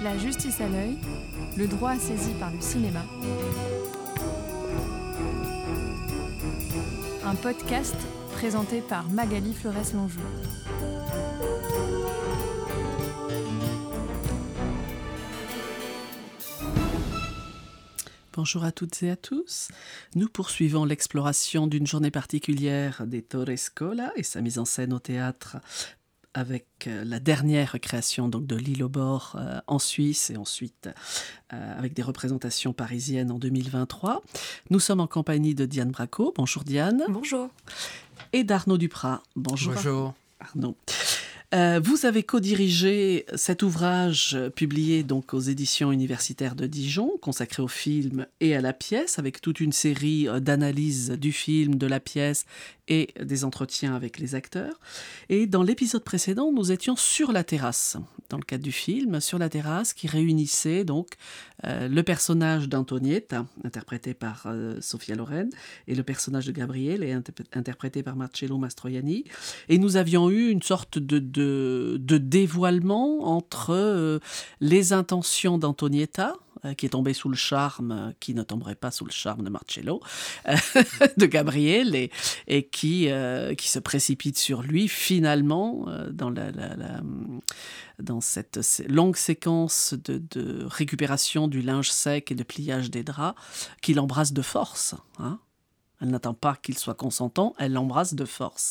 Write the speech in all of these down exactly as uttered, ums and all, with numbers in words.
La justice à l'œil, le droit saisi par le cinéma. Un podcast présenté par Magali Flores-Lonjou. Bonjour à toutes et à tous. Nous poursuivons l'exploration d'une journée particulière des Torre Scola et sa mise en scène au théâtre avec la dernière création donc, de L'Île aux Bords euh, en Suisse et ensuite euh, avec des représentations parisiennes en deux mille vingt-trois. Nous sommes en compagnie de Diane Bracco. Bonjour Diane. Bonjour. Et d'Arnaud Duprat. Bonjour. Bonjour. Arnaud. Euh, vous avez co-dirigé cet ouvrage publié donc aux éditions universitaires de Dijon, consacré au film et à la pièce, avec toute une série d'analyses du film, de la pièce et des entretiens avec les acteurs. Et dans l'épisode précédent, nous étions sur la terrasse, dans le cadre du film, sur la terrasse qui réunissait donc euh, le personnage d'Antonietta, interprété par euh, Sophia Loren, et le personnage de Gabriele, inter- interprété par Marcello Mastroianni. Et nous avions eu une sorte de, de, de dévoilement entre euh, les intentions d'Antonietta, euh, qui est tombée sous le charme, euh, qui ne tomberait pas sous le charme de Marcello, euh, de Gabriele, et, et qui, euh, qui se précipite sur lui, finalement, euh, dans la... la, la dans cette longue séquence de, de récupération du linge sec et de pliage des draps, qu'il embrasse de force. Hein. Elle n'attend pas qu'il soit consentant, elle l'embrasse de force.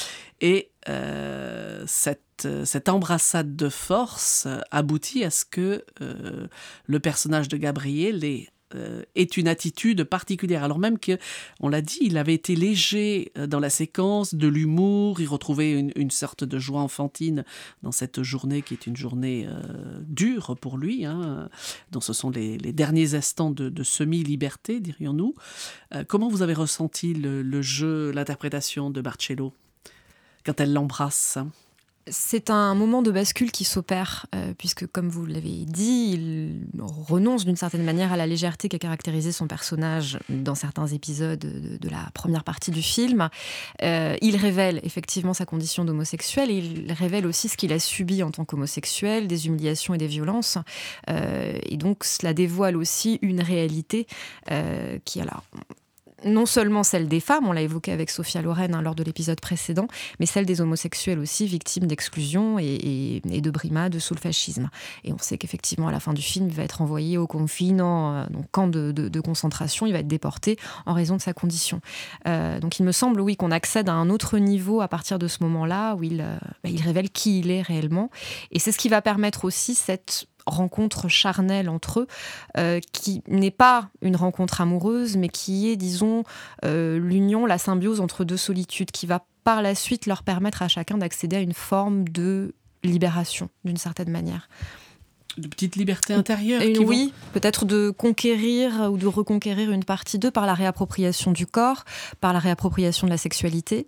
Et euh, cette, cette embrassade de force aboutit à ce que euh, le personnage de Gabriele est Euh, est une attitude particulière, alors même que, on l'a dit, il avait été léger dans la séquence, de l'humour, il retrouvait une, une sorte de joie enfantine dans cette journée qui est une journée euh, dure pour lui, hein, dont ce sont les, les derniers instants de, de semi-liberté, dirions-nous. Euh, comment vous avez ressenti le, le jeu, l'interprétation de Marcello quand elle l'embrasse ? C'est un moment de bascule qui s'opère, euh, puisque, comme vous l'avez dit, il renonce d'une certaine manière à la légèreté qu'a caractérisé son personnage dans certains épisodes de, de la première partie du film. Euh, il révèle effectivement sa condition d'homosexuel, et il révèle aussi ce qu'il a subi en tant qu'homosexuel, des humiliations et des violences. Euh, et donc, cela dévoile aussi une réalité euh, qui, alors... non seulement celle des femmes, on l'a évoqué avec Sophia Loren hein, lors de l'épisode précédent, mais celle des homosexuels aussi, victimes d'exclusion et, et, et de brimades sous le fascisme. Et on sait qu'effectivement, à la fin du film, il va être envoyé au confino, donc camp de, de, de concentration, il va être déporté en raison de sa condition. Euh, donc il me semble, oui, qu'on accède à un autre niveau à partir de ce moment-là, où il, euh, bah, il révèle qui il est réellement. Et c'est ce qui va permettre aussi cette rencontre charnelle entre eux, euh, qui n'est pas une rencontre amoureuse, mais qui est, disons, euh, l'union, la symbiose entre deux solitudes, qui va par la suite leur permettre à chacun d'accéder à une forme de libération, d'une certaine manière. De petites libertés intérieures et qui oui, vont... peut-être de conquérir ou de reconquérir une partie d'eux par la réappropriation du corps, par la réappropriation de la sexualité.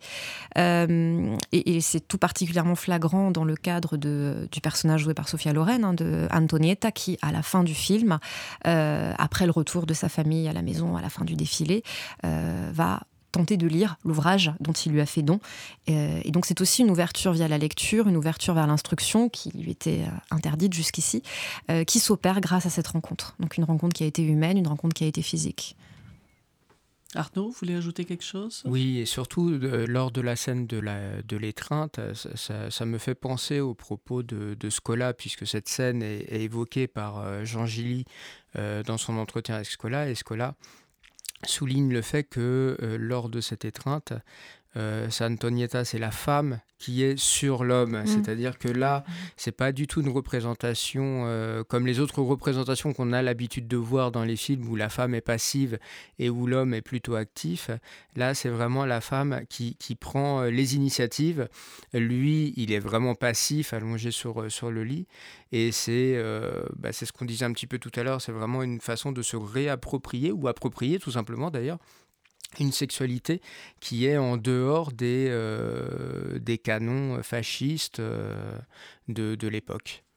Euh, et, et c'est tout particulièrement flagrant dans le cadre de, du personnage joué par Sophia Loren, hein, de Antonietta, qui, à la fin du film, euh, après le retour de sa famille à la maison, à la fin du défilé, euh, va tenter de lire l'ouvrage dont il lui a fait don. Et donc c'est aussi une ouverture via la lecture, une ouverture vers l'instruction qui lui était interdite jusqu'ici, euh, qui s'opère grâce à cette rencontre. Donc une rencontre qui a été humaine, une rencontre qui a été physique. Arnaud, vous voulez ajouter quelque chose ? Oui, et surtout, euh, lors de la scène de, la, de l'étreinte, ça, ça, ça me fait penser aux propos de, de Scola, puisque cette scène est, est évoquée par euh, Jean Gilly euh, dans son entretien avec Scola, et Scola souligne le fait que euh, lors de cette étreinte, euh, Antonietta, c'est la femme qui est sur l'homme. Mmh. C'est-à-dire que là, c'est pas du tout une représentation euh, comme les autres représentations qu'on a l'habitude de voir dans les films où la femme est passive et où l'homme est plutôt actif. Là, c'est vraiment la femme qui, qui prend les initiatives. Lui, il est vraiment passif, allongé sur, sur le lit. Et c'est, euh, bah, c'est ce qu'on disait un petit peu tout à l'heure, c'est vraiment une façon de se réapproprier, ou approprier tout simplement d'ailleurs, une sexualité qui est en dehors des, euh, des canons fascistes euh, de, de l'époque.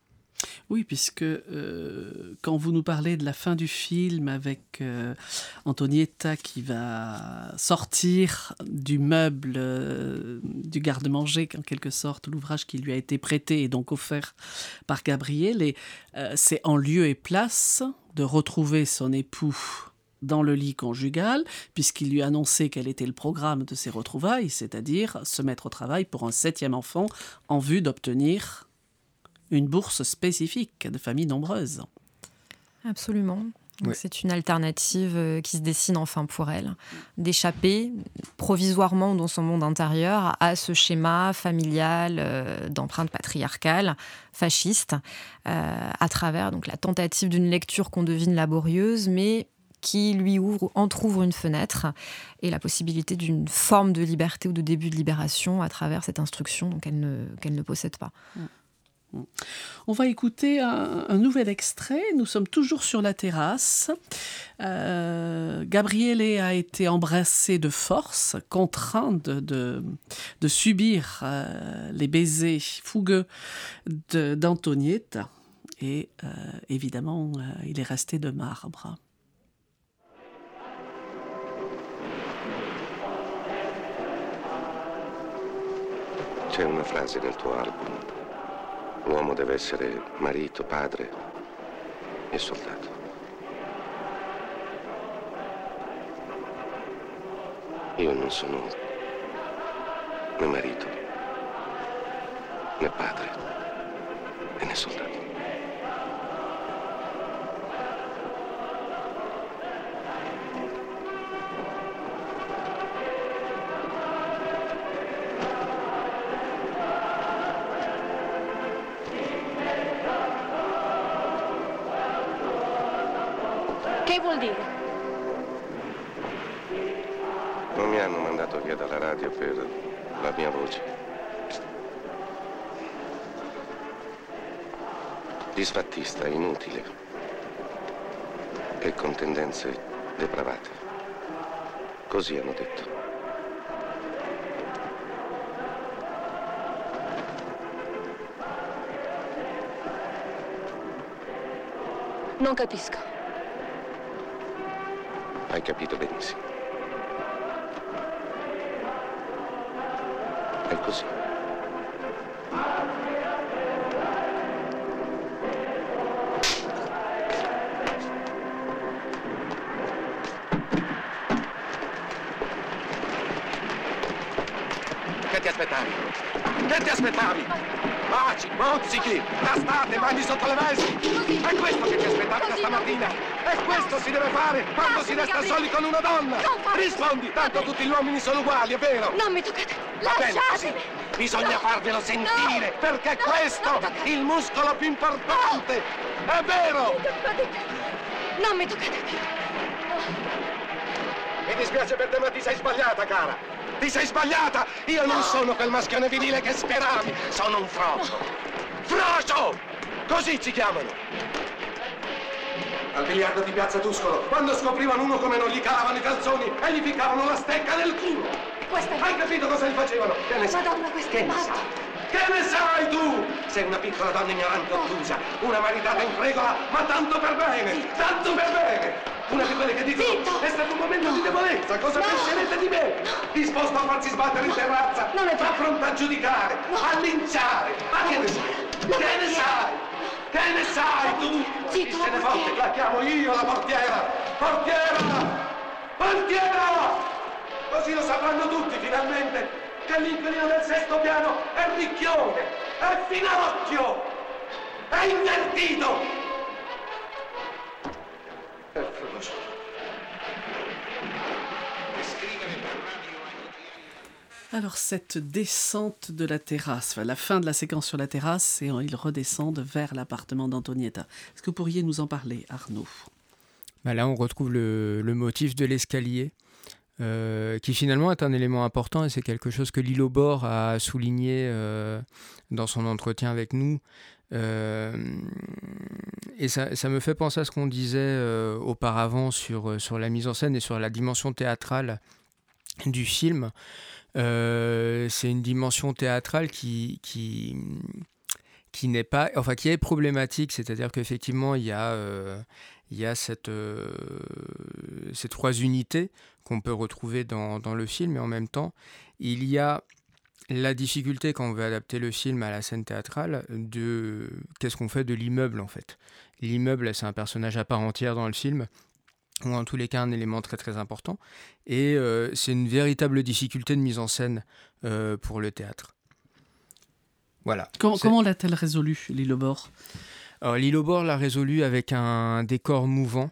Oui, puisque euh, quand vous nous parlez de la fin du film avec euh, Antonietta qui va sortir du meuble euh, du garde-manger, en quelque sorte, l'ouvrage qui lui a été prêté et donc offert par Gabriel, et, euh, c'est en lieu et place de retrouver son époux dans le lit conjugal, puisqu'il lui annonçait quel était le programme de ses retrouvailles, c'est-à-dire se mettre au travail pour un septième enfant en vue d'obtenir une bourse spécifique de familles nombreuses. Absolument. Donc Ouais. c'est une alternative euh, qui se dessine enfin pour elle, d'échapper provisoirement dans son monde intérieur à ce schéma familial euh, d'empreinte patriarcale, fasciste, euh, à travers donc, la tentative d'une lecture qu'on devine laborieuse, mais qui lui ouvre, entrouvre une fenêtre et la possibilité d'une forme de liberté ou de début de libération à travers cette instruction donc elle ne, qu'elle ne possède pas. On va écouter un, un nouvel extrait. Nous sommes toujours sur la terrasse. Euh, Gabriele a été embrassé de force, contraint de, de, de subir euh, les baisers fougueux de, d'Antonietta. Et euh, évidemment, euh, il est resté de marbre. C'è una frase nel tuo album. L'uomo deve essere marito, padre e soldato. Io non sono né marito, né padre, e né soldato. Che vuol dire? Non mi hanno mandato via dalla radio per la mia voce. Disfattista, inutile e con tendenze depravate. Così hanno detto. Non capisco. Hai capito benissimo. È così. Che ti aspettavi? Che ti aspettavi? Baci, mozzichi, tastate, mani sotto le vesti. È questo che ti aspettavi da stamattina. E questo si deve fare quando si resta soli con una donna. Rispondi, tanto tutti gli uomini sono uguali, è vero? Non mi toccate. Va bene così. Lasciatemi. Bisogna No. farvelo sentire, No. perché No, questo non toccate. è il muscolo più importante. È vero? Non mi toccate più. Mi dispiace per te, ma ti sei sbagliata, cara. Ti sei sbagliata! Io non sono quel maschione virile che speravi. Sono un frocio. Frocio! Così ci chiamano. Al biliardo di Piazza Tuscolo, quando scoprivano uno come non gli calavano i calzoni e gli ficcavano la stecca nel culo. Questa è... Hai capito cosa gli facevano? Che ne sai? Madonna, questo Che è ne matto. sai? Che ne sai tu? Sei una piccola donna ignorante ottusa, una maritata in fregola, ma tanto per bene, tanto per bene. Una di quelle che dicono, Zitto! è stato un momento di debolezza, cosa No! penserete di me? Disposto a farsi sbattere in terrazza, Non è a vero. pronto a giudicare, a linciare. Ma che ne sai? La Che ne portiera. sai? Che ne sai tu? Zitto, la Se ne portiera. fotte, la chiamo io la portiera. Portiera! Portiera! Così lo sapranno tutti finalmente che l'inquilino del sesto piano è ricchione, è finocchio, è invertito. È frocio. Alors, cette descente de la terrasse, enfin, la fin de la séquence sur la terrasse, et ils redescendent vers l'appartement d'Antonietta. Est-ce que vous pourriez nous en parler, Arnaud ? Bah là, on retrouve le, le motif de l'escalier, euh, qui finalement est un élément important, et c'est quelque chose que Lilo Bor a souligné euh, dans son entretien avec nous. Euh, et ça, ça me fait penser à ce qu'on disait euh, auparavant sur, sur la mise en scène et sur la dimension théâtrale du film. Euh, c'est une dimension théâtrale qui, qui, qui n'est pas, enfin qui est problématique, c'est-à-dire qu'effectivement il y a, euh, il y a cette, euh, ces trois unités qu'on peut retrouver dans, dans le film, et en même temps il y a la difficulté quand on veut adapter le film à la scène théâtrale de qu'est-ce qu'on fait de l'immeuble en fait. L'immeuble, c'est un personnage à part entière dans le film, ou en tous les cas un élément très très important, et euh, c'est une véritable difficulté de mise en scène euh, pour le théâtre. Voilà. Comment, comment l'a-t-elle résolu, l'île au bord ? Alors, l'île au bord l'a résolu avec un décor mouvant,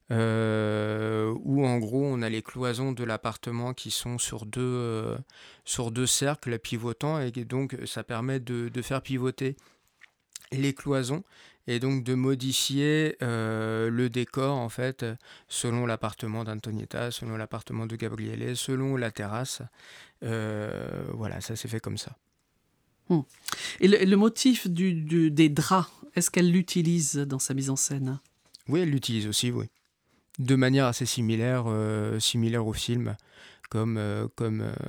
euh, où en gros on a les cloisons de l'appartement qui sont sur deux, euh, sur deux cercles pivotants, et donc ça permet de, de faire pivoter les cloisons et donc de modifier euh, le décor en fait selon l'appartement d'Antonietta, selon l'appartement de Gabriele, selon la terrasse. Euh, voilà, ça s'est fait comme ça. Hum. Et le, le motif du, du, des draps, est-ce qu'elle l'utilise dans sa mise en scène ? Oui, elle l'utilise aussi, oui. De manière assez similaire, euh, similaire au film, comme, euh, comme, euh,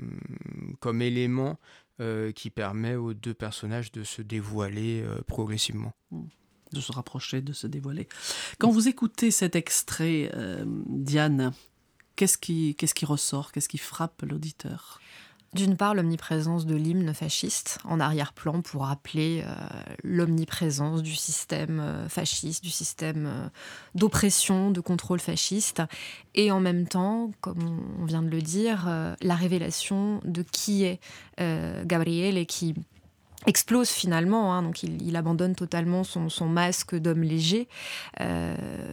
comme élément euh, qui permet aux deux personnages de se dévoiler euh, progressivement. De se rapprocher, de se dévoiler. Quand vous écoutez cet extrait, euh, Diane, qu'est-ce qui, qu'est-ce qui ressort ? Qu'est-ce qui frappe l'auditeur ? D'une part, l'omniprésence de l'hymne fasciste en arrière-plan pour rappeler euh, l'omniprésence du système euh, fasciste, du système euh, d'oppression, de contrôle fasciste. Et en même temps, comme on vient de le dire, euh, la révélation de qui est euh, Gabriele et qui explose finalement. Hein, donc il, il abandonne totalement son, son masque d'homme léger euh,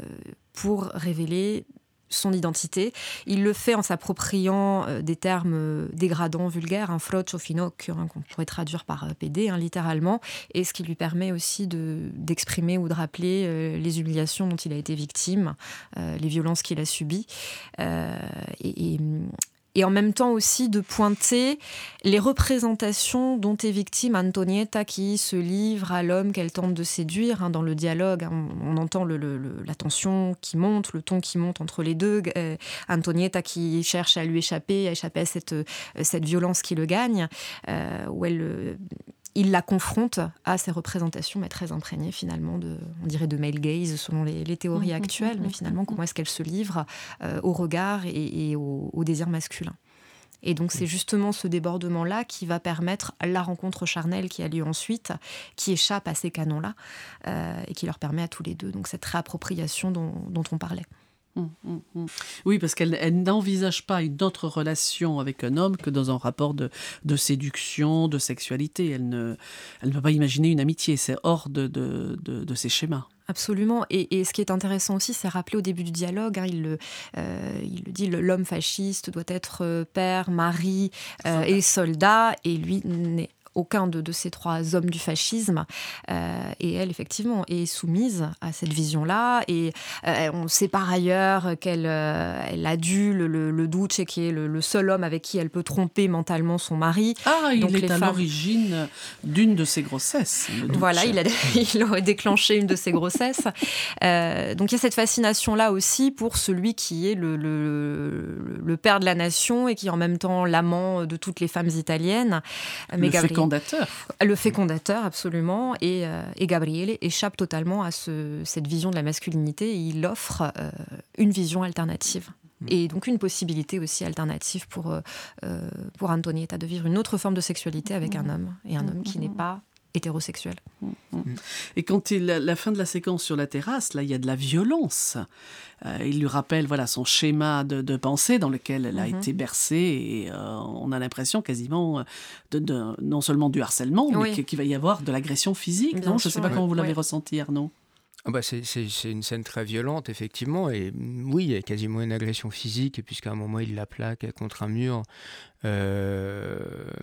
pour révéler son identité. Il le fait en s'appropriant euh, des termes euh, dégradants, vulgaires, un froccio finocchio, hein, qu'on pourrait traduire par euh, pédé, hein, littéralement, et ce qui lui permet aussi de, d'exprimer ou de rappeler euh, les humiliations dont il a été victime, euh, les violences qu'il a subies. Euh, et, et Et en même temps aussi de pointer les représentations dont est victime Antonietta, qui se livre à l'homme qu'elle tente de séduire. Hein, dans le dialogue, hein, on, on entend le, le, le, la tension qui monte, le ton qui monte entre les deux. Euh, Antonietta qui cherche à lui échapper, à échapper à cette, euh, cette violence qui le gagne, euh, où elle... Euh, il la confronte à ces représentations, mais très imprégnées finalement de, on dirait de male gaze selon les, les théories mmh, actuelles, mmh, mais finalement comment est-ce qu'elle se livre euh, au regard et, et au, au désir masculin. Et donc c'est justement ce débordement-là qui va permettre la rencontre charnelle qui a lieu ensuite, qui échappe à ces canons-là euh, et qui leur permet à tous les deux donc cette réappropriation dont, dont on parlait. Mmh, mmh, mmh. Oui, parce qu'elle elle n'envisage pas une autre relation avec un homme que dans un rapport de, de séduction, de sexualité. Elle ne, elle ne peut pas imaginer une amitié, c'est hors de, de, de, de ses schémas. Absolument. Et, et ce qui est intéressant aussi, c'est rappeler au début du dialogue, hein, il, le, euh, il le dit, l'homme fasciste doit être père, mari euh, et soldat, et lui n'est aucun de, de ces trois hommes du fascisme. Euh, et elle, effectivement, est soumise à cette vision-là. Et euh, on sait par ailleurs qu'elle euh, elle adule le, le Duce, qui est le, le seul homme avec qui elle peut tromper mentalement son mari. Ah, il Donc, est les à femmes... l'origine d'une de ses grossesses. Voilà, il, a, il aurait déclenché une de ses grossesses. Euh, donc il y a cette fascination-là aussi pour celui qui est le, le, le père de la nation et qui est en même temps l'amant de toutes les femmes italiennes. Mais le Gabriele... fécondateur. Le fécondateur, absolument. Et, euh, et Gabriele échappe totalement à ce, cette vision de la masculinité et il offre euh, une vision alternative. Et donc une possibilité aussi alternative pour, euh, pour Antonietta de vivre une autre forme de sexualité avec un homme, et un homme qui n'est pas hétérosexuel. Et quand il, la fin de la séquence sur la terrasse, là, il y a de la violence. Euh, il lui rappelle voilà, son schéma de, de pensée dans lequel elle a mm-hmm. été bercée, et euh, on a l'impression quasiment de, de, non seulement du harcèlement, oui. mais qu'il va y avoir de l'agression physique. Non, je ne sais pas oui. comment vous l'avez oui. ressenti, Arnaud. Ah bah c'est, c'est, c'est une scène très violente, effectivement, et oui, il y a quasiment une agression physique, puisqu'à un moment, il la plaque contre un mur. Euh...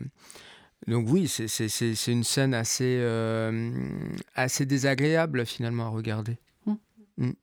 Donc oui, c'est, c'est, c'est, c'est une scène assez, euh, assez désagréable, finalement, à regarder. Mmh. Mmh.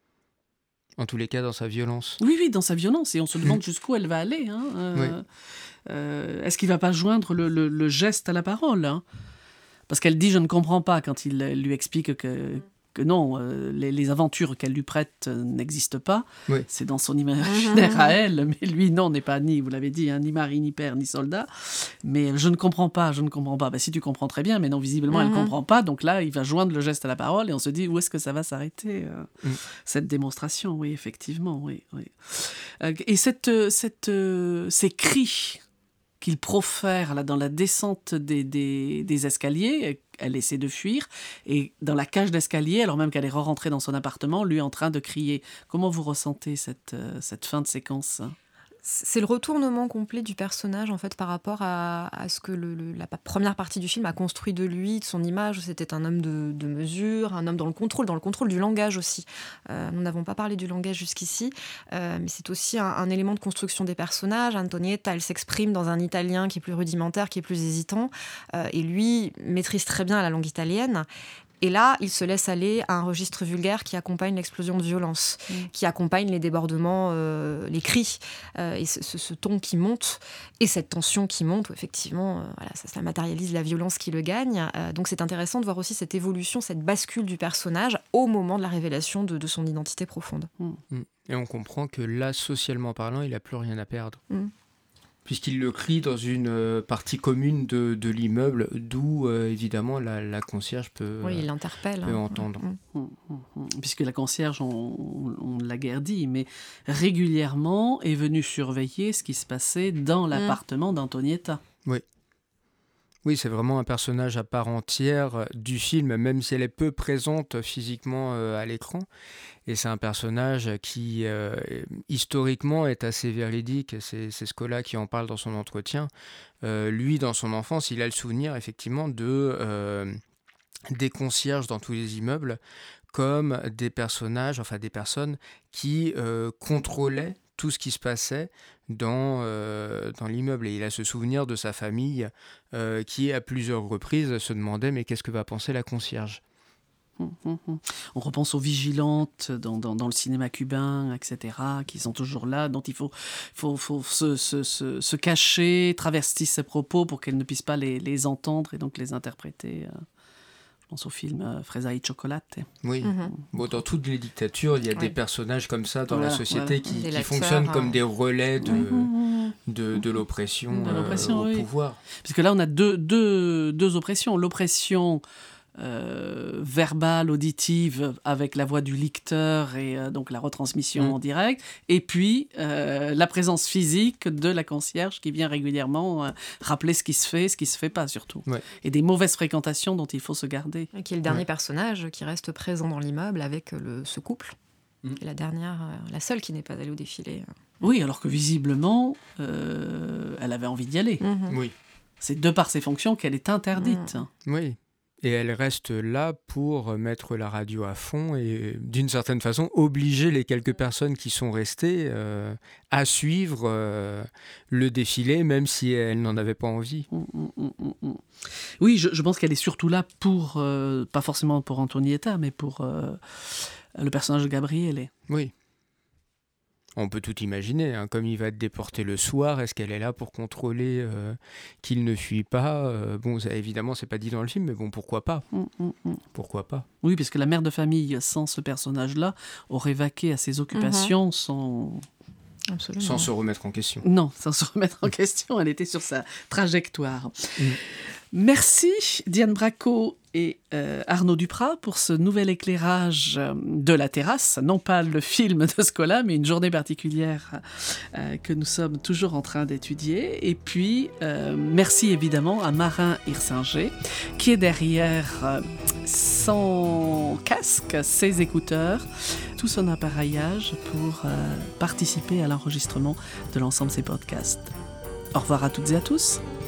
En tous les cas, dans sa violence. Oui, oui, dans sa violence, et on se demande mmh. jusqu'où elle va aller. Hein. Euh, oui. euh, est-ce qu'il ne va pas joindre le, le, le geste à la parole, hein? Parce qu'elle dit « je ne comprends pas » quand il lui explique que... que non, euh, les, les aventures qu'elle lui prête euh, n'existent pas. Oui. C'est dans son imaginaire à elle, mais lui, non, n'est pas ni, vous l'avez dit, hein, ni mari, ni père, ni soldat. Mais je ne comprends pas, je ne comprends pas. Ben, si tu comprends très bien, mais non, visiblement, elle ne comprend pas. Donc là, il va joindre le geste à la parole et on se dit, où est-ce que ça va s'arrêter, euh, mm. cette démonstration? Oui, effectivement, oui. oui. Euh, et cette, cette, euh, ces cris qu'il profère là, dans la descente des, des, des escaliers, elle essaie de fuir, et dans la cage d'escalier, alors même qu'elle est rentrée dans son appartement, lui est en train de crier. Comment vous ressentez cette, euh, cette fin de séquence? C'est le retournement complet du personnage en fait par rapport à, à ce que le, le, la première partie du film a construit de lui, de son image. C'était un homme de, de mesure, un homme dans le contrôle, dans le contrôle du langage aussi. Euh, nous n'avons pas parlé du langage jusqu'ici, euh, mais c'est aussi un, un élément de construction des personnages. Antonietta, elle s'exprime dans un italien qui est plus rudimentaire, qui est plus hésitant, euh, et lui maîtrise très bien la langue italienne. Et là, il se laisse aller à un registre vulgaire qui accompagne l'explosion de violence, mmh. qui accompagne les débordements, euh, les cris, euh, et ce, ce, ce ton qui monte, et cette tension qui monte, où effectivement, euh, voilà, ça, ça matérialise la violence qui le gagne. Euh, donc c'est intéressant de voir aussi cette évolution, cette bascule du personnage au moment de la révélation de, de son identité profonde. Mmh. Et on comprend que là, socialement parlant, il n'a plus rien à perdre. Mmh. Puisqu'il le crie dans une euh, partie commune de, de l'immeuble, d'où euh, évidemment la, la concierge peut, oui, il l'interpelle, peut hein. entendre. Mmh, mmh, mmh. Puisque la concierge, on ne l'a guère dit, mais régulièrement est venue surveiller ce qui se passait dans l'appartement mmh. d'Antonietta. Oui. Oui, c'est vraiment un personnage à part entière du film, même si elle est peu présente physiquement euh, à l'écran. Et c'est un personnage qui, euh, historiquement, est assez véridique. C'est, c'est Scola qui en parle dans son entretien. Euh, lui, dans son enfance, il a le souvenir, effectivement, de, euh, des concierges dans tous les immeubles comme des personnages, enfin des personnes qui euh, contrôlaient tout ce qui se passait dans, euh, dans l'immeuble. Et il a ce souvenir de sa famille euh, qui, à plusieurs reprises, se demandait « mais qu'est-ce que va penser la concierge ?» On repense aux vigilantes dans, dans, dans le cinéma cubain, et cetera, qui sont toujours là, dont il faut, faut, faut se, se, se, se cacher, traverser ses propos pour qu'elles ne puissent pas les, les entendre et donc les interpréter. Je pense au film euh, Fresa y Chocolate. Oui, mm-hmm. bon, dans toutes les dictatures, il y a oui. des personnages comme ça dans voilà, la société voilà. qui, qui fonctionnent hein. comme des relais de, mm-hmm. de, de l'oppression, de l'oppression euh, au oui. pouvoir. Parce que là, on a deux, deux, deux oppressions. L'oppression Euh, verbale, auditive, avec la voix du lecteur et euh, donc la retransmission mmh. en direct, et puis euh, la présence physique de la concierge qui vient régulièrement euh, rappeler ce qui se fait, ce qui se fait pas surtout, ouais. et des mauvaises fréquentations dont il faut se garder. Et qui est le dernier ouais. personnage qui reste présent dans l'immeuble avec le, ce couple, mmh. et la dernière, euh, la seule qui n'est pas allée au défilé. Oui, alors que visiblement, euh, elle avait envie d'y aller. Mmh. Oui. C'est de par ses fonctions qu'elle est interdite. Mmh. Oui. Et elle reste là pour mettre la radio à fond et, d'une certaine façon, obliger les quelques personnes qui sont restées euh, à suivre euh, le défilé, même si elles n'en avaient pas envie. Mmh, mmh, mmh, mmh. Oui, je, je pense qu'elle est surtout là pour, euh, pas forcément pour Antonietta, mais pour euh, le personnage de Gabriele. Oui. On peut tout imaginer, hein. Comme il va être déporté le soir, est-ce qu'elle est là pour contrôler euh, qu'il ne fuit pas euh, Bon, ça, évidemment, c'est pas dit dans le film, mais bon, pourquoi pas mmh, mmh. Pourquoi pas Oui, parce que la mère de famille, sans ce personnage-là, aurait vaqué à ses occupations mmh. sans... Absolument. Sans se remettre en question. Non, sans se remettre en question, elle était sur sa trajectoire. Mmh. Merci Diane Bracco et euh, Arnaud Duprat pour ce nouvel éclairage de La Terrasse, non pas le film de Scola, mais une journée particulière euh, que nous sommes toujours en train d'étudier. Et puis, euh, merci évidemment à Marin Hirsinger, qui est derrière euh, son casque, ses écouteurs, tout son appareillage pour euh, participer à l'enregistrement de l'ensemble de ces podcasts. Au revoir à toutes et à tous.